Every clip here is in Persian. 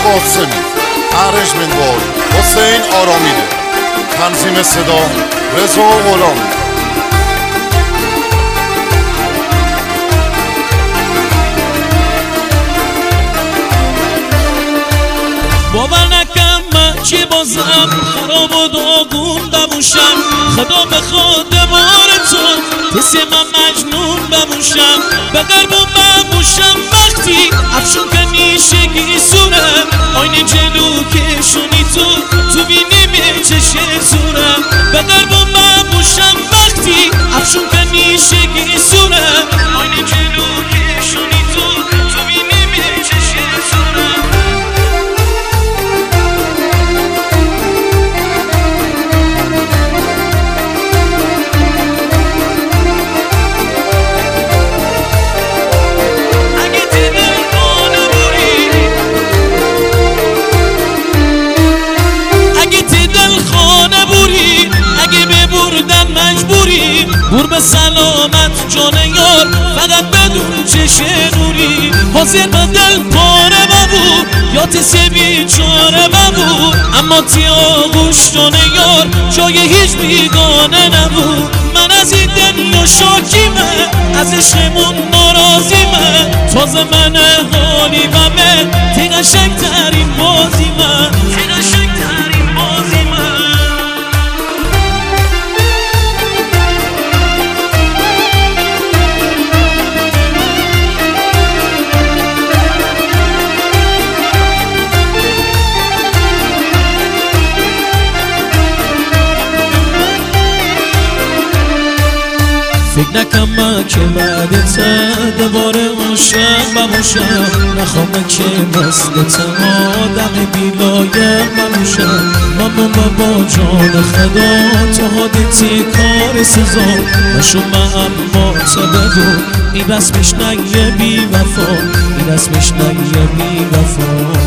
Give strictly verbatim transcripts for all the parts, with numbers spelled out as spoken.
قاسمی، ارنجمنت بای حسین آرامیده، تنظیم صدا رضا غلامی. باور نکن من که بازم خراب و داغون بموشم، خدا بخواد بار تو تسه من مجنون بموشم، بگر با بموشم وقتی افشون کنی شگی سورم، آینه جلو کشونی تو تو بینی می چشه سورم، بگر با بموشم وقتی افشون کنی شگی سورم، آینه جلو کشونی تو تو بینی می چشه سورم. بور به سلامت جان یار فقط بدون چشه نوری، حاضر به دل پاره ببو یا تسه بیچاره ببو، اما تی آغوش جان یار جای هیچ بیگانه نبود. من از این دنیا شاکیمه، از عشقمون ناراضیمه، تازه من حالی بمه تی قشنگ ترین بازیمه، تی قشنگ ترین بازیمه. فکر نکن من که بعدت دوباره عاشق بموشم، نخوام که مثل تو آدم بیلایم بموشم، من با جان خدا تو حادثی کار سزا نشو، من اما تو بگو این رسمش نگه بی وفا، این رسمش نگه بی وفا.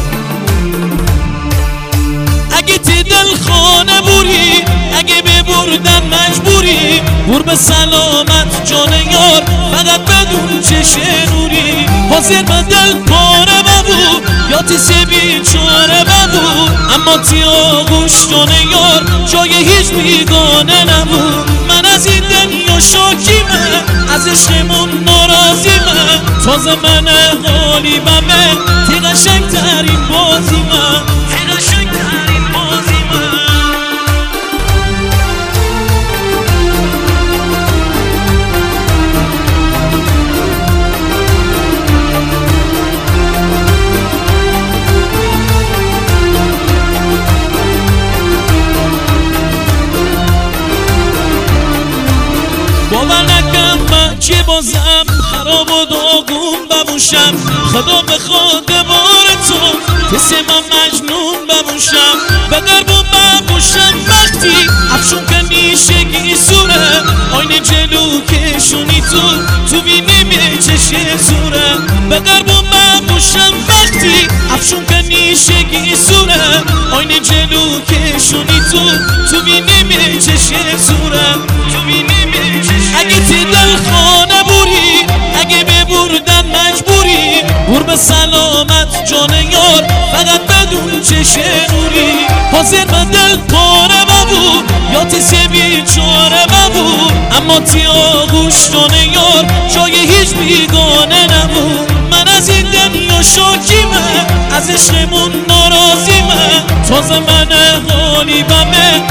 اگه تی دل خانه بوری، اگه ببردن مجبوری، بور به سلامت جان یار فقط بدون چشه نوری، حاضر به دل پاره ببو یا تسه بیچاره ببو، اما تی آغوش جان یار جای هیچ بیگانه نبود. من از این دنیا شاکیمه، از عشقمون ناراضیمه، تازه من حالی بمه تی قشنگ ترین بازیمه، تی قشنگ ترین بازیمه. باور نکن من که بازم خراب و داغون بموشم، خدا بخواد بار تو تسه من مجنون بموشم، بگر با بموشم وقتی افشون کنی شگی سورم، آینه جلو کشونی تو تو بینی می چشه سورم، بگر با بموشم وقتی افشون کنی شگی سورم، آینه جلو کشونی تو تو بینی می چشه سورم، تو بینی می چشه. اگه تی دل خانه بوری، اگه ببردن مجبوری، بور به سلامت جان یار فقط بدون چشه نوری، حاضر به دل پاره ببو یا تسه بیچاره ببو، اما تی آغوش جان یار جای هیچ بیگانه نبود. من از این دنیا شاکیمه، از عشقمون ناراضیمه، تازه من حالی بمه